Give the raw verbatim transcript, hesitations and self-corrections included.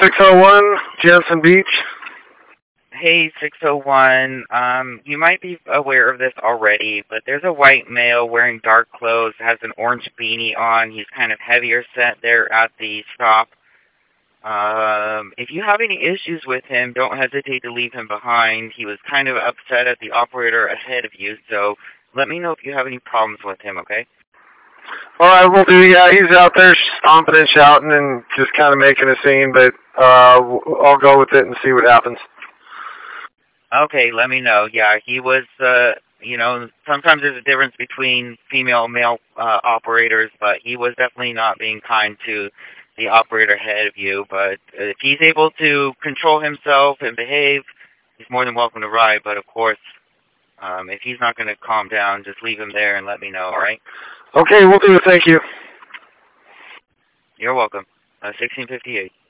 six oh one, Jensen Beach. Hey, six oh one, um, you might be aware of this already, but there's a white male wearing dark clothes, has an orange beanie on. He's kind of heavier set there at the stop. Um, if you have any issues with him, don't hesitate to leave him behind. He was kind of upset at the operator ahead of you, so let me know if you have any problems with him, okay? All right, we'll do. Yeah, he's out there stomping and shouting and just kind of making a scene, but uh, I'll go with it and see what happens. Okay, let me know. Yeah, he was, uh, you know, sometimes there's a difference between female and male uh, operators, but he was definitely not being kind to the operator ahead of you. But if he's able to control himself and behave, he's more than welcome to ride. But of course, um, if he's not going to calm down, just leave him there and let me know, all right? Okay, we'll do it. Thank you. You're welcome. Uh, sixteen fifty-eight.